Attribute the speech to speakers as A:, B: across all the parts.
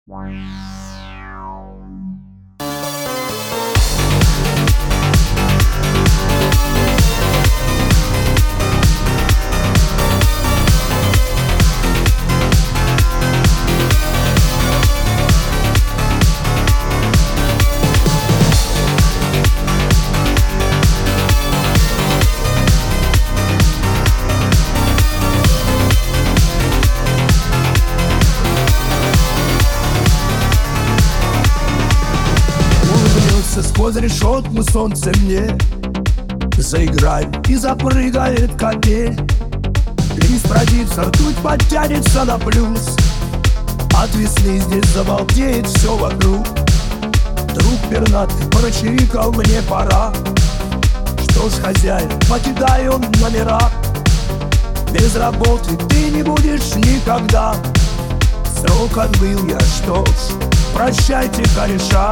A: Сквозь решетку солнце мне заиграет и запрыгает капель. Лист родится, ртуть подтянется на плюс. От весны здесь забалдеет все вокруг. Друг пернатый прочирикал, мне пора. Что ж, хозяин, покидаю номера. Без работы ты не будешь никогда. Срок отбыл я, что ж, прощайте, кореша.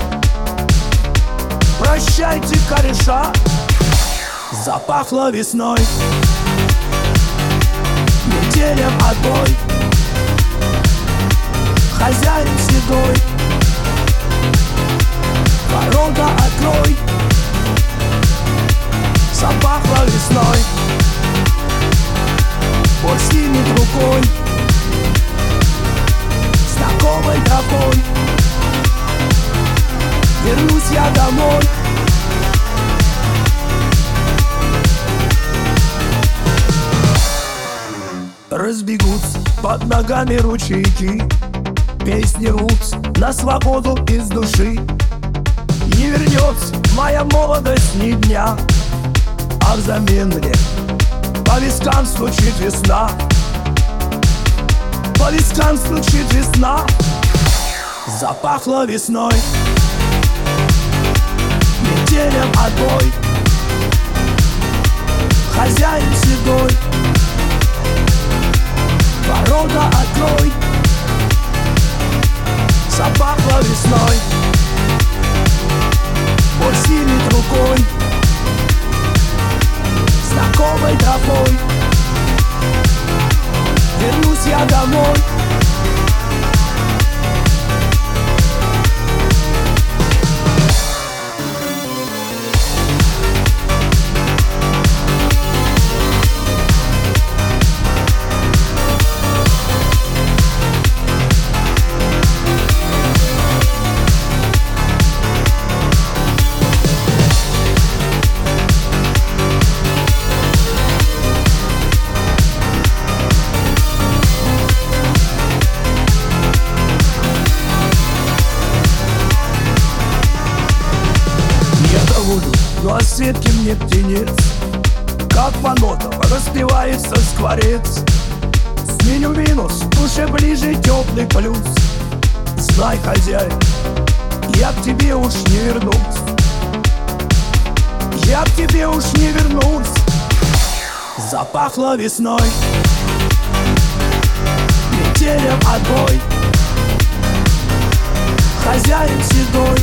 A: Прощайте, кореша. Запахло весной, метелем отбой. Хозяин седой, ворота открой. Запахло весной, боль снимет рукой. Знакомой тропой вернусь я домой. Разбегутся под ногами ручейки, песни рвутся на свободу из души. Не вернется моя молодость ни дня, а взамен мне по вискам стучит весна. По вискам стучит весна. Запахло весной, метелем отбой. Хозяин седой, ворота открой. Запахло весной, боль снимет рукой. Знакомой тропой вернусь я домой. Ну а светки мне птенец, как по нотам распевается скворец. Сменю минус, душе ближе теплый плюс. Знай, хозяин, я к тебе уж не вернусь. Я к тебе уж не вернусь. Запахло весной, метелем отбой. Хозяин седой,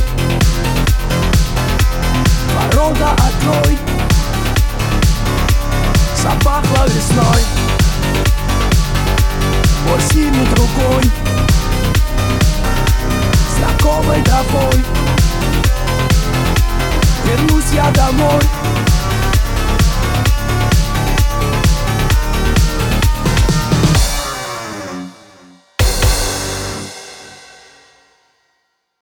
A: ворота открой. Запахло весной, боль снимет рукой.